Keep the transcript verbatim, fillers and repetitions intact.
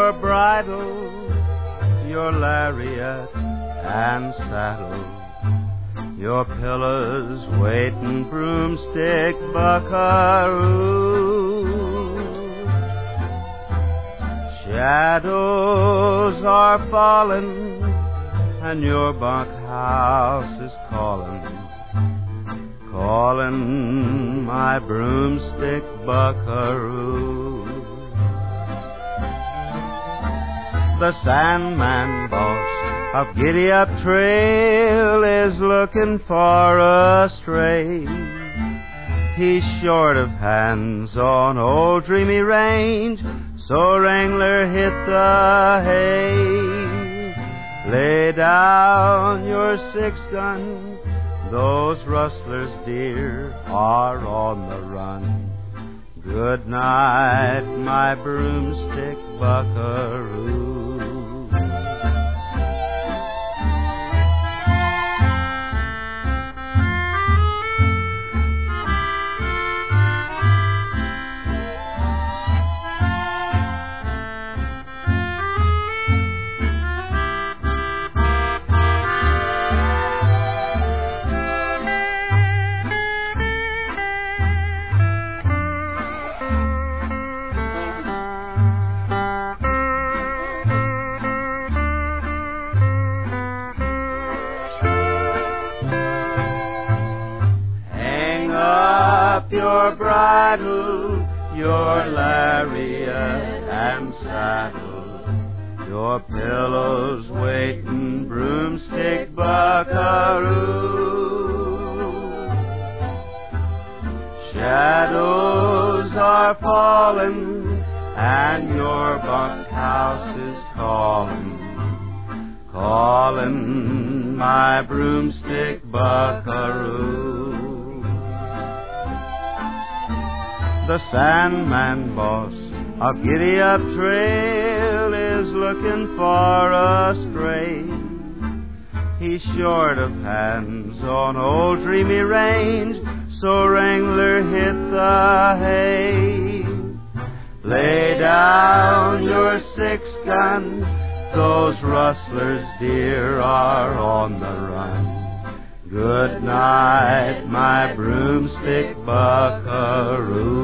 your bridle, your lariat and saddle, your pillows, waiting, broomstick, buckaroo. Shadows are falling, and your bunkhouse is calling, calling my broomstick, buckaroo. The Sandman boss of Giddy-Up Trail is looking for a stray. He's short of hands on Old Dreamy Range, so Wrangler, hit the hay. Lay down your six gun, those rustlers dear are on the run. Good night, my broomstick, buckaroo. Your bridle, your lariat and saddle, your pillows, waiting, broomstick, buckaroo. Shadows are falling, and your bunkhouse is calling, calling my broomstick, buckaroo. The Sandman boss of Giddy-Up Trail is looking for a stray. He's short of hands on Old Dreamy Range, so Wrangler, hit the hay. Lay down your six guns, those rustlers dear are on the run. Good night, my broomstick, buckaroo.